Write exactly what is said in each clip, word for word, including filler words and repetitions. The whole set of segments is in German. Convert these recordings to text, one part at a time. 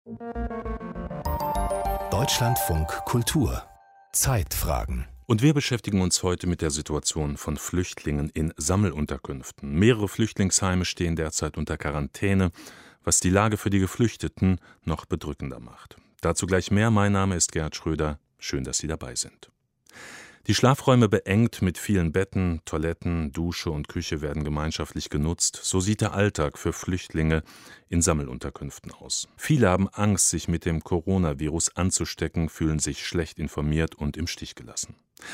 Deutschlandfunk Kultur Zeitfragen. Und wir beschäftigen uns heute mit der Situation von Flüchtlingen in Sammelunterkünften. Mehrere Flüchtlingsheime stehen derzeit unter Quarantäne, was die Lage für die Geflüchteten noch bedrückender macht. Dazu gleich mehr. Mein Name ist Gerhard Schröder. Schön, dass Sie dabei sind. Die Schlafräume beengt mit vielen Betten, Toiletten, Dusche und Küche werden gemeinschaftlich genutzt. So sieht der Alltag für Flüchtlinge in Sammelunterkünften aus. Viele haben Angst, sich mit dem Coronavirus anzustecken, fühlen sich schlecht informiert und im Stich gelassen.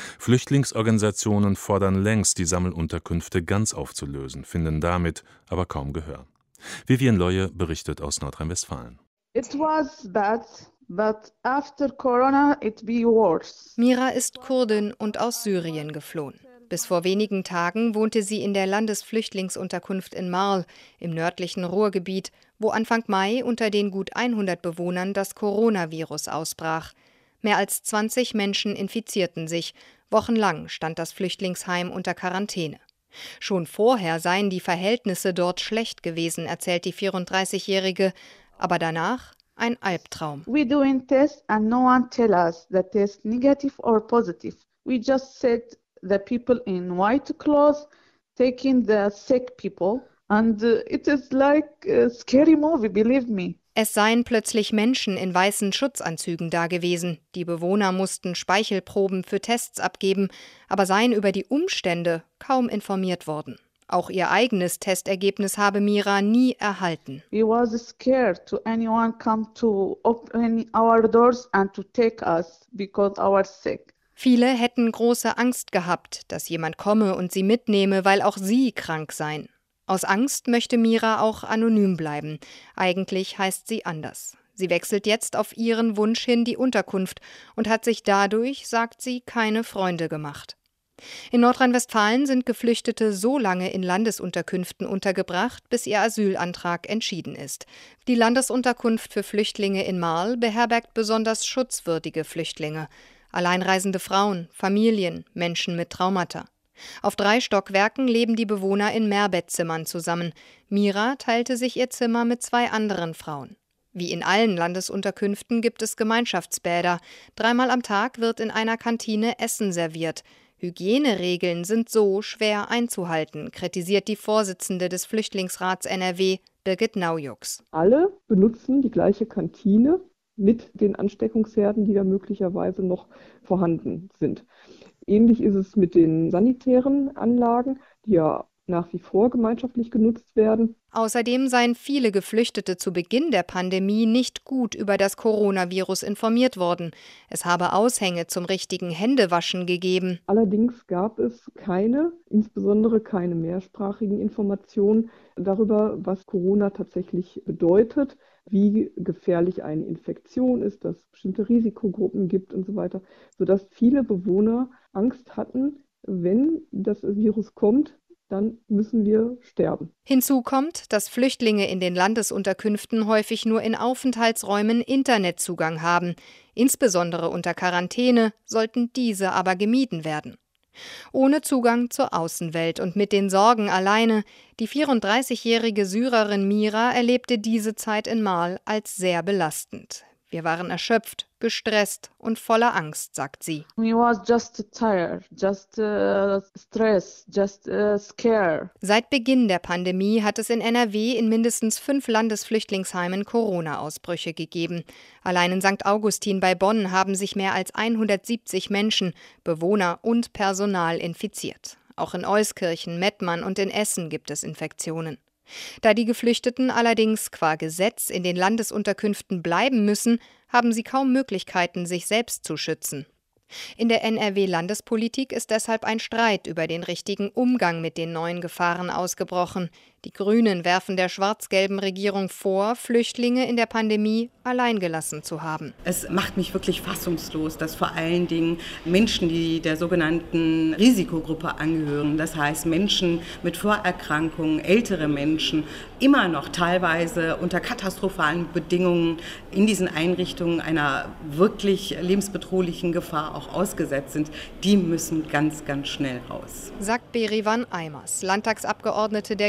Flüchtlingsorganisationen fordern längst, die Sammelunterkünfte ganz aufzulösen, finden damit aber kaum Gehör. Vivian Leue berichtet aus Nordrhein-Westfalen. It was bad. But after Corona it be worse. Mira ist Kurdin und aus Syrien geflohen. Bis vor wenigen Tagen wohnte sie in der Landesflüchtlingsunterkunft in Marl im nördlichen Ruhrgebiet, wo Anfang Mai unter den gut hundert Bewohnern das Coronavirus ausbrach. Mehr als zwanzig Menschen infizierten sich. Wochenlang stand das Flüchtlingsheim unter Quarantäne. Schon vorher seien die Verhältnisse dort schlecht gewesen, erzählt die vierunddreißigjährige. Aber danach ein Albtraum. We doing tests and no one tell us the test negative or positive. We just said the people in white clothes taking the sick people and uh, it is like a scary movie, believe me. Es seien plötzlich Menschen in weißen Schutzanzügen dagewesen. Die Bewohner mussten Speichelproben für Tests abgeben, aber seien über die Umstände kaum informiert worden. Auch ihr eigenes Testergebnis habe Mira nie erhalten. We was scared to anyone come to open our doors and to take us because our sick. Viele hätten große Angst gehabt, dass jemand komme und sie mitnehme, weil auch sie krank seien. Aus Angst möchte Mira auch anonym bleiben. Eigentlich heißt sie anders. Sie wechselt jetzt auf ihren Wunsch hin die Unterkunft und hat sich dadurch, sagt sie, keine Freunde gemacht. In Nordrhein-Westfalen sind Geflüchtete so lange in Landesunterkünften untergebracht, bis ihr Asylantrag entschieden ist. Die Landesunterkunft für Flüchtlinge in Marl beherbergt besonders schutzwürdige Flüchtlinge. Alleinreisende Frauen, Familien, Menschen mit Traumata. Auf drei Stockwerken leben die Bewohner in Mehrbettzimmern zusammen. Mira teilte sich ihr Zimmer mit zwei anderen Frauen. Wie in allen Landesunterkünften gibt es Gemeinschaftsbäder. Dreimal am Tag wird in einer Kantine Essen serviert. Hygieneregeln sind so schwer einzuhalten, kritisiert die Vorsitzende des Flüchtlingsrats N R W, Birgit Naujuks. Alle benutzen die gleiche Kantine mit den Ansteckungsherden, die da möglicherweise noch vorhanden sind. Ähnlich ist es mit den sanitären Anlagen, die ja nach wie vor gemeinschaftlich genutzt werden. Außerdem seien viele Geflüchtete zu Beginn der Pandemie nicht gut über das Coronavirus informiert worden. Es habe Aushänge zum richtigen Händewaschen gegeben. Allerdings gab es keine, insbesondere keine mehrsprachigen Informationen darüber, was Corona tatsächlich bedeutet, wie gefährlich eine Infektion ist, dass es bestimmte Risikogruppen gibt und so weiter, sodass viele Bewohner Angst hatten, wenn das Virus kommt, dann müssen wir sterben. Hinzu kommt, dass Flüchtlinge in den Landesunterkünften häufig nur in Aufenthaltsräumen Internetzugang haben. Insbesondere unter Quarantäne sollten diese aber gemieden werden. Ohne Zugang zur Außenwelt und mit den Sorgen alleine, die vierunddreißigjährige Syrerin Mira erlebte diese Zeit in Marl als sehr belastend. Wir waren erschöpft, gestresst und voller Angst, sagt sie. We was just tired, just uh, stressed, just uh, scared. Seit Beginn der Pandemie hat es in N R W in mindestens fünf Landesflüchtlingsheimen Corona-Ausbrüche gegeben. Allein in Sankt Augustin bei Bonn haben sich mehr als hundertsiebzig Menschen, Bewohner und Personal infiziert. Auch in Euskirchen, Mettmann und in Essen gibt es Infektionen. Da die Geflüchteten allerdings qua Gesetz in den Landesunterkünften bleiben müssen, haben sie kaum Möglichkeiten, sich selbst zu schützen. In der N R W-Landespolitik ist deshalb ein Streit über den richtigen Umgang mit den neuen Gefahren ausgebrochen. Die Grünen werfen der schwarz-gelben Regierung vor, Flüchtlinge in der Pandemie allein gelassen zu haben. Es macht mich wirklich fassungslos, dass vor allen Dingen Menschen, die der sogenannten Risikogruppe angehören, das heißt Menschen mit Vorerkrankungen, ältere Menschen, immer noch teilweise unter katastrophalen Bedingungen in diesen Einrichtungen einer wirklich lebensbedrohlichen Gefahr auch ausgesetzt sind. Die müssen ganz, ganz schnell raus. Sagt Berivan Eimers, Landtagsabgeordnete der Grünen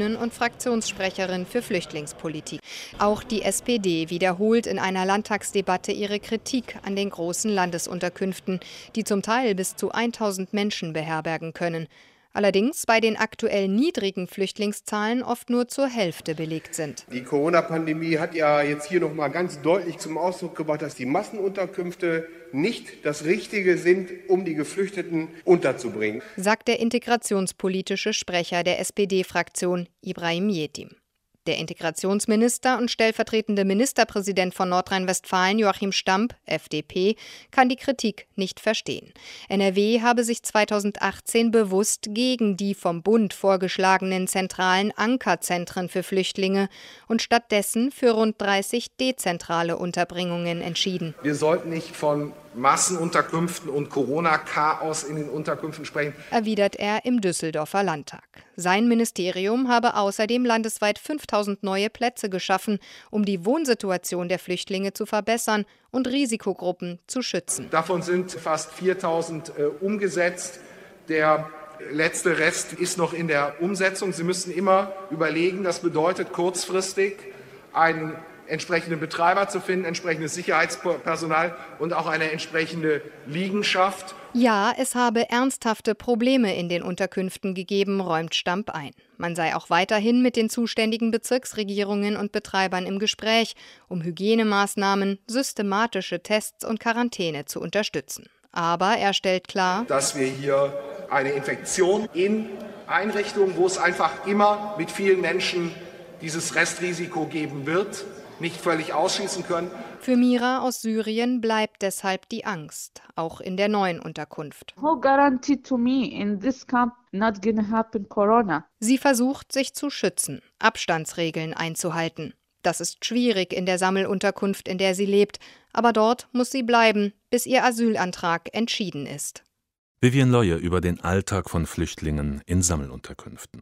Grünen und Fraktionssprecherin für Flüchtlingspolitik. Auch die S P D wiederholt in einer Landtagsdebatte ihre Kritik an den großen Landesunterkünften, die zum Teil bis zu tausend Menschen beherbergen können. Allerdings bei den aktuell niedrigen Flüchtlingszahlen oft nur zur Hälfte belegt sind. Die Corona-Pandemie hat ja jetzt hier noch mal ganz deutlich zum Ausdruck gebracht, dass die Massenunterkünfte nicht das Richtige sind, um die Geflüchteten unterzubringen, sagt der integrationspolitische Sprecher der S P D-Fraktion Ibrahim Yetim. Der Integrationsminister und stellvertretende Ministerpräsident von Nordrhein-Westfalen Joachim Stamp, F D P, kann die Kritik nicht verstehen. N R W habe sich zweitausendachtzehn bewusst gegen die vom Bund vorgeschlagenen zentralen Ankerzentren für Flüchtlinge und stattdessen für rund dreißig dezentrale Unterbringungen entschieden. Wir sollten nicht von Massenunterkünften und Corona-Chaos in den Unterkünften sprechen, erwidert er im Düsseldorfer Landtag. Sein Ministerium habe außerdem landesweit fünftausend neue Plätze geschaffen, um die Wohnsituation der Flüchtlinge zu verbessern und Risikogruppen zu schützen. Davon sind fast viertausend äh, umgesetzt. Der letzte Rest ist noch in der Umsetzung. Sie müssen immer überlegen, das bedeutet kurzfristig einen entsprechenden Betreiber zu finden, entsprechendes Sicherheitspersonal und auch eine entsprechende Liegenschaft. Ja, es habe ernsthafte Probleme in den Unterkünften gegeben, räumt Stamp ein. Man sei auch weiterhin mit den zuständigen Bezirksregierungen und Betreibern im Gespräch, um Hygienemaßnahmen, systematische Tests und Quarantäne zu unterstützen. Aber er stellt klar, dass wir hier eine Infektion in Einrichtungen, wo es einfach immer mit vielen Menschen dieses Restrisiko geben wird, nicht völlig ausschließen können. Für Mira aus Syrien bleibt deshalb die Angst, auch in der neuen Unterkunft. Who guaranteed to me in this camp not gonna happen Corona? Sie versucht, sich zu schützen, Abstandsregeln einzuhalten. Das ist schwierig in der Sammelunterkunft, in der sie lebt, aber dort muss sie bleiben, bis ihr Asylantrag entschieden ist. Vivian Leue über den Alltag von Flüchtlingen in Sammelunterkünften.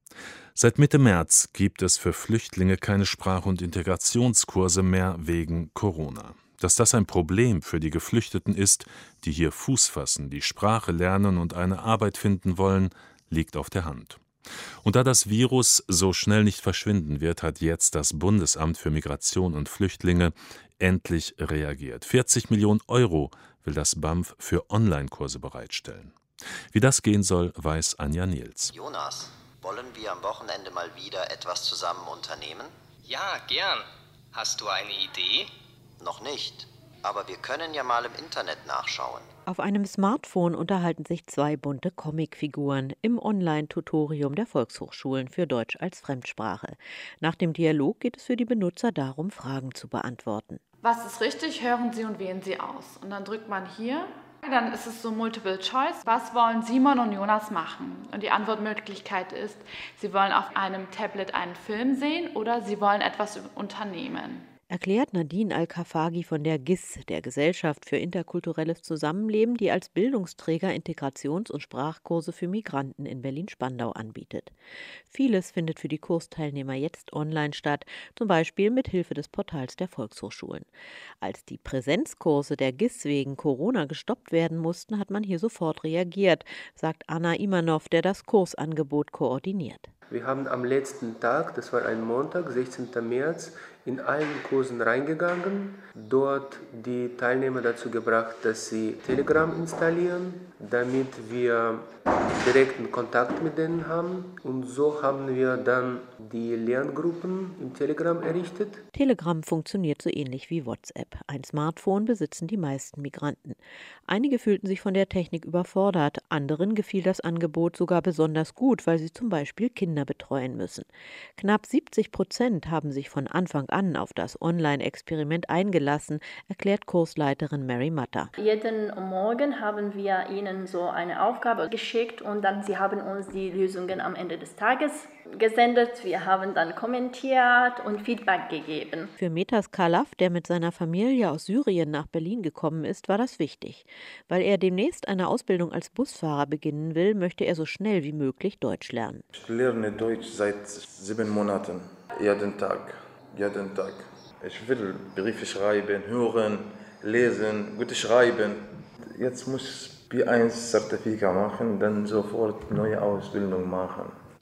Seit Mitte März gibt es für Flüchtlinge keine Sprach- und Integrationskurse mehr wegen Corona. Dass das ein Problem für die Geflüchteten ist, die hier Fuß fassen, die Sprache lernen und eine Arbeit finden wollen, liegt auf der Hand. Und da das Virus so schnell nicht verschwinden wird, hat jetzt das Bundesamt für Migration und Flüchtlinge endlich reagiert. vierzig Millionen Euro will das B A M F für Online-Kurse bereitstellen. Wie das gehen soll, weiß Anja Niels. Jonas, wollen wir am Wochenende mal wieder etwas zusammen unternehmen? Ja, gern. Hast du eine Idee? Noch nicht, aber wir können ja mal im Internet nachschauen. Auf einem Smartphone unterhalten sich zwei bunte Comicfiguren im Online-Tutorium der Volkshochschulen für Deutsch als Fremdsprache. Nach dem Dialog geht es für die Benutzer darum, Fragen zu beantworten. Was ist richtig, hören Sie und wählen Sie aus. Und dann drückt man hier. Dann ist es so Multiple Choice. Was wollen Simon und Jonas machen? Und die Antwortmöglichkeit ist, sie wollen auf einem Tablet einen Film sehen oder sie wollen etwas unternehmen. Erklärt Nadine Al-Khafagi von der G I S, der Gesellschaft für interkulturelles Zusammenleben, die als Bildungsträger Integrations- und Sprachkurse für Migranten in Berlin-Spandau anbietet. Vieles findet für die Kursteilnehmer jetzt online statt, zum Beispiel mit Hilfe des Portals der Volkshochschulen. Als die Präsenzkurse der G I S wegen Corona gestoppt werden mussten, hat man hier sofort reagiert, sagt Anna Imanov, der das Kursangebot koordiniert. Wir haben am letzten Tag, das war ein Montag, sechzehnten März, in allen Kursen reingegangen, dort die Teilnehmer dazu gebracht, dass sie Telegram installieren, damit wir direkten Kontakt mit denen haben. Und so haben wir dann die Lerngruppen im Telegram errichtet. Telegram funktioniert so ähnlich wie WhatsApp. Ein Smartphone besitzen die meisten Migranten. Einige fühlten sich von der Technik überfordert, anderen gefiel das Angebot sogar besonders gut, weil sie zum Beispiel Kinder betreuen müssen. Knapp siebzig Prozent haben sich von Anfang an auf das Online-Experiment eingelassen, erklärt Kursleiterin Mary Matter. Jeden Morgen haben wir ihnen so eine Aufgabe geschickt und dann sie haben uns die Lösungen am Ende des Tages gesendet. Wir haben dann kommentiert und Feedback gegeben. Für Metas Kalaf, der mit seiner Familie aus Syrien nach Berlin gekommen ist, war das wichtig. Weil er demnächst eine Ausbildung als Busfahrer beginnen will, möchte er so schnell wie möglich Deutsch lernen. Ich lerne Deutsch seit sieben Monaten, jeden Tag, jeden Tag. Ich will Briefe schreiben, hören, lesen, gut schreiben. Jetzt muss ich B eins Zertifikat machen, dann sofort neue Ausbildung machen.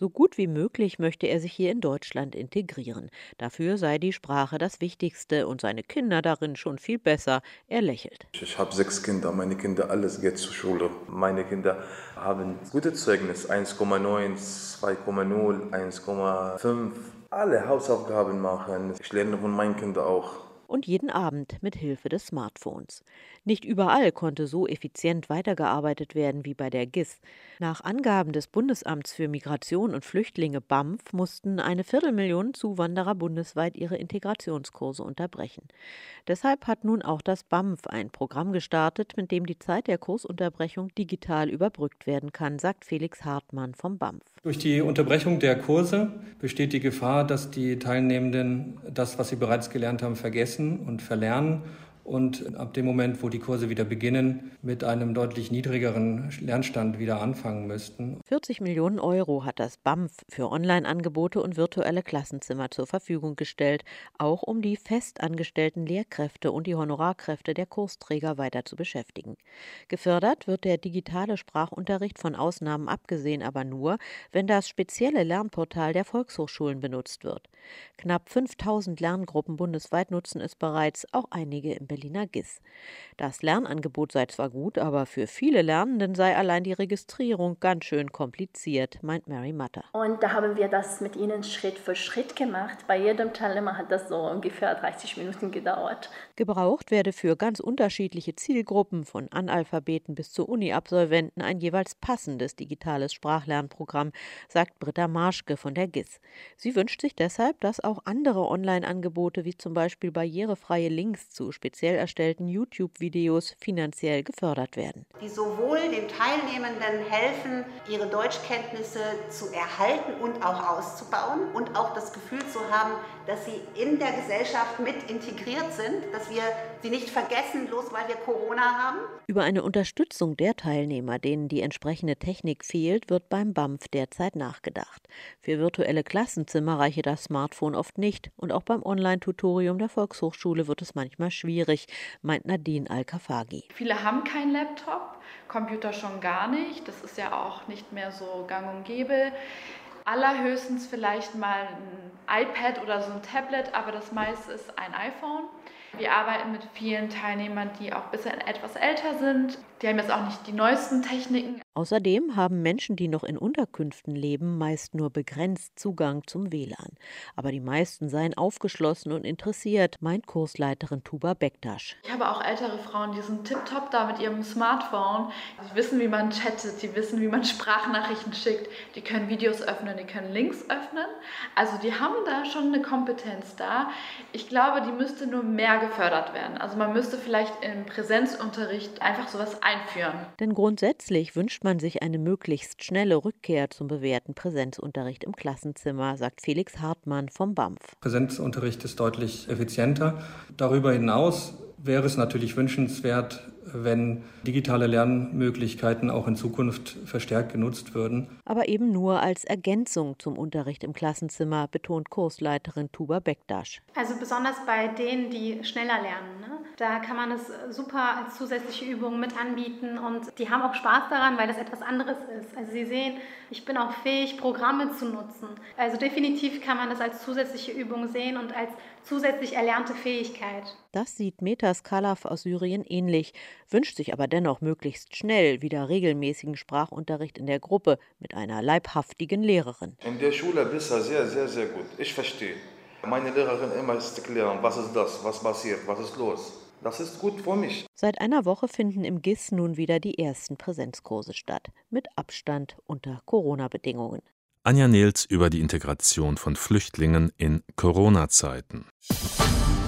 So gut wie möglich möchte er sich hier in Deutschland integrieren. Dafür sei die Sprache das Wichtigste und seine Kinder darin schon viel besser. Er lächelt. Ich habe sechs Kinder, meine Kinder, alles geht zur Schule. Meine Kinder haben gute Zeugnis, eins Komma neun, zwei Komma null, eins Komma fünf. Alle Hausaufgaben machen. Ich lerne von meinen Kindern auch. Und jeden Abend mit Hilfe des Smartphones. Nicht überall konnte so effizient weitergearbeitet werden wie bei der G I S. Nach Angaben des Bundesamts für Migration und Flüchtlinge B A M F mussten eine Viertelmillion Zuwanderer bundesweit ihre Integrationskurse unterbrechen. Deshalb hat nun auch das B A M F ein Programm gestartet, mit dem die Zeit der Kursunterbrechung digital überbrückt werden kann, sagt Felix Hartmann vom B A M F. Durch die Unterbrechung der Kurse besteht die Gefahr, dass die Teilnehmenden das, was sie bereits gelernt haben, vergessen und verlernen und ab dem Moment, wo die Kurse wieder beginnen, mit einem deutlich niedrigeren Lernstand wieder anfangen müssten. vierzig Millionen Euro hat das B A M F für Online-Angebote und virtuelle Klassenzimmer zur Verfügung gestellt, auch um die festangestellten Lehrkräfte und die Honorarkräfte der Kursträger weiter zu beschäftigen. Gefördert wird der digitale Sprachunterricht von Ausnahmen abgesehen aber nur, wenn das spezielle Lernportal der Volkshochschulen benutzt wird. Knapp fünftausend Lerngruppen bundesweit nutzen es bereits, auch einige im Berliner G I S. Das Lernangebot sei zwar gut, aber für viele Lernenden sei allein die Registrierung ganz schön kompliziert, meint Mary Matter. Und da haben wir das mit ihnen Schritt für Schritt gemacht. Bei jedem Teilnehmer hat das so ungefähr dreißig Minuten gedauert. Gebraucht werde für ganz unterschiedliche Zielgruppen, von Analphabeten bis zu Uni-Absolventen, ein jeweils passendes digitales Sprachlernprogramm, sagt Britta Marschke von der G I S. Sie wünscht sich deshalb, dass auch andere Online-Angebote wie zum Beispiel barrierefreie Links zu speziell erstellten YouTube-Videos finanziell gefördert werden. Die sowohl den Teilnehmenden helfen, ihre Deutschkenntnisse zu erhalten und auch auszubauen und auch das Gefühl zu haben, dass sie in der Gesellschaft mit integriert sind, dass wir sie nicht vergessen, bloß weil wir Corona haben. Über eine Unterstützung der Teilnehmer, denen die entsprechende Technik fehlt, wird beim B A M F derzeit nachgedacht. Für virtuelle Klassenzimmer reiche das Smartphone oft nicht und auch beim Online-Tutorium der Volkshochschule wird es manchmal schwierig, meint Nadine Al-Kafagi. Viele haben keinen Laptop, Computer schon gar nicht. Das ist ja auch nicht mehr so gang und gäbe. Allerhöchstens vielleicht mal ein iPad oder so ein Tablet, aber das meiste ist ein iPhone. Wir arbeiten mit vielen Teilnehmern, die auch ein bisschen etwas älter sind. Die haben jetzt auch nicht die neuesten Techniken. Außerdem haben Menschen, die noch in Unterkünften leben, meist nur begrenzt Zugang zum W L A N. Aber die meisten seien aufgeschlossen und interessiert, meint Kursleiterin Tuba Bektasch. Ich habe auch ältere Frauen, die sind tipptopp da mit ihrem Smartphone. Sie wissen, wie man chattet, sie wissen, wie man Sprachnachrichten schickt. Die können Videos öffnen, die können Links öffnen. Also die haben da schon eine Kompetenz da. Ich glaube, die müsste nur mehr gefördert werden. Also man müsste vielleicht im Präsenzunterricht einfach sowas einführen. Denn grundsätzlich wünscht man sich eine möglichst schnelle Rückkehr zum bewährten Präsenzunterricht im Klassenzimmer, sagt Felix Hartmann vom B A M F. Präsenzunterricht ist deutlich effizienter. Darüber hinaus wäre es natürlich wünschenswert, wenn digitale Lernmöglichkeiten auch in Zukunft verstärkt genutzt würden. Aber eben nur als Ergänzung zum Unterricht im Klassenzimmer, betont Kursleiterin Tuba Bektasch. Also besonders bei denen, die schneller lernen, ne? Da kann man es super als zusätzliche Übung mit anbieten und die haben auch Spaß daran, weil das etwas anderes ist. Also sie sehen, ich bin auch fähig, Programme zu nutzen. Also definitiv kann man das als zusätzliche Übung sehen und als zusätzlich erlernte Fähigkeit. Das sieht Metas Kalaf aus Syrien ähnlich, wünscht sich aber dennoch möglichst schnell wieder regelmäßigen Sprachunterricht in der Gruppe mit einer leibhaftigen Lehrerin. In der Schule bisher sehr, sehr, sehr gut. Ich verstehe. Meine Lehrerin immer ist erklären, was ist das, was passiert, was ist los. Das ist gut für mich. Seit einer Woche finden im G I S nun wieder die ersten Präsenzkurse statt, mit Abstand unter Corona-Bedingungen. Anja Nehls über die Integration von Flüchtlingen in Corona-Zeiten.